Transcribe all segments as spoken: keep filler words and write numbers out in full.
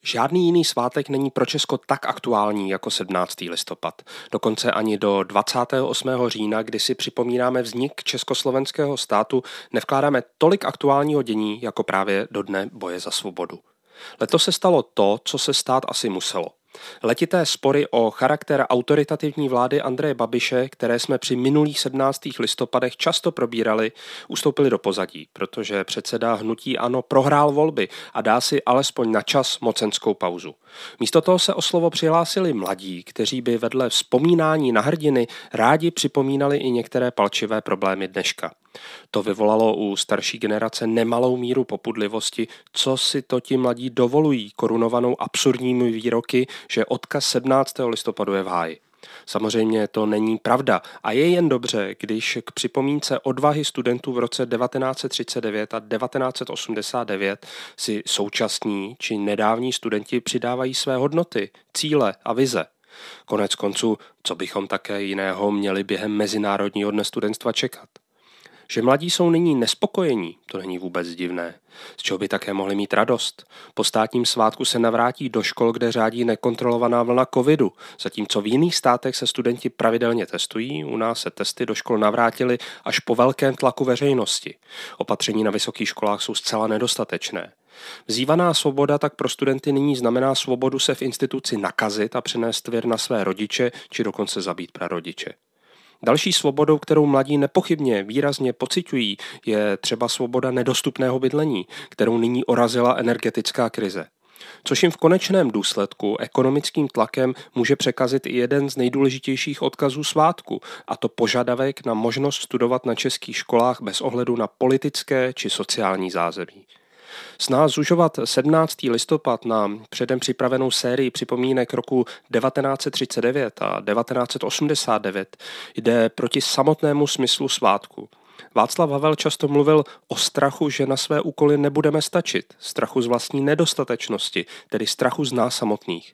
Žádný jiný svátek není pro Česko tak aktuální jako sedmnáctý listopad. Dokonce ani do dvacátého osmého října, kdy si připomínáme vznik československého státu, nevkládáme tolik aktuálního dění jako právě do Dne boje za svobodu. Letos se stalo to, co se stát asi muselo. Letité spory o charakter autoritativní vlády Andreje Babiše, které jsme při minulých sedmnáctých listopadech často probírali, ustoupily do pozadí, protože předseda hnutí ANO prohrál volby a dá si alespoň na čas mocenskou pauzu. Místo toho se o slovo přihlásili mladí, kteří by vedle vzpomínání na hrdiny rádi připomínali i některé palčivé problémy dneška. To vyvolalo u starší generace nemalou míru popudlivosti, co si to ti mladí dovolují korunovanou absurdními výroky, že odkaz sedmnáctého listopadu je v háji. Samozřejmě to není pravda a je jen dobře, když k připomínce odvahy studentů v roce devatenáct set třicet devět a devatenáct set osmdesát devět si současní či nedávní studenti přidávají své hodnoty, cíle a vize. Konec konců, co bychom také jiného měli během Mezinárodního dne studentstva čekat? Že mladí jsou nyní nespokojení, to není vůbec divné. Z čeho by také mohli mít radost? Po státním svátku se navrátí do škol, kde řádí nekontrolovaná vlna covidu, zatímco v jiných státech se studenti pravidelně testují, u nás se testy do škol navrátily až po velkém tlaku veřejnosti. Opatření na vysokých školách jsou zcela nedostatečné. Vzývaná svoboda tak pro studenty nyní znamená svobodu se v instituci nakazit a přenést vir na své rodiče, či dokonce zabít prarodiče. Další svobodou, kterou mladí nepochybně výrazně pociťují, je třeba svoboda nedostupného bydlení, kterou nyní orazila energetická krize. Což jim v konečném důsledku ekonomickým tlakem může překazit i jeden z nejdůležitějších odkazů svátku, a to požadavek na možnost studovat na českých školách bez ohledu na politické či sociální zázemí. Snaha zužovat sedmnáctý listopad na předem připravenou sérii připomínek roku devatenáct set třicet devět a devatenáct set osmdesát devět jde proti samotnému smyslu svátku. Václav Havel často mluvil o strachu, že na své úkoly nebudeme stačit, strachu z vlastní nedostatečnosti, tedy strachu z nás samotných.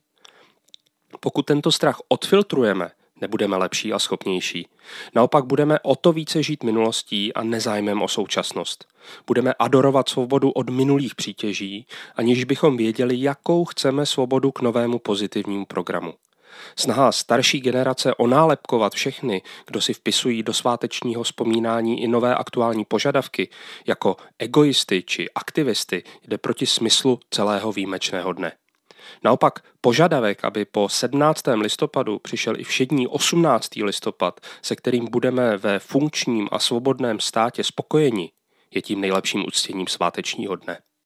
Pokud tento strach odfiltrujeme, nebudeme lepší a schopnější. Naopak budeme o to více žít minulostí a nezájmem o současnost. Budeme adorovat svobodu od minulých přítěží, aniž bychom věděli, jakou chceme svobodu k novému pozitivnímu programu. Snaha starší generace onálepkovat všechny, kdo si vpisují do svátečního vzpomínání i nové aktuální požadavky, jako egoisty či aktivisty, jde proti smyslu celého výjimečného dne. Naopak požadavek, aby po sedmnáctém listopadu přišel i všední osmnáctý listopad, se kterým budeme ve funkčním a svobodném státě spokojeni, je tím nejlepším uctěním svátečního dne.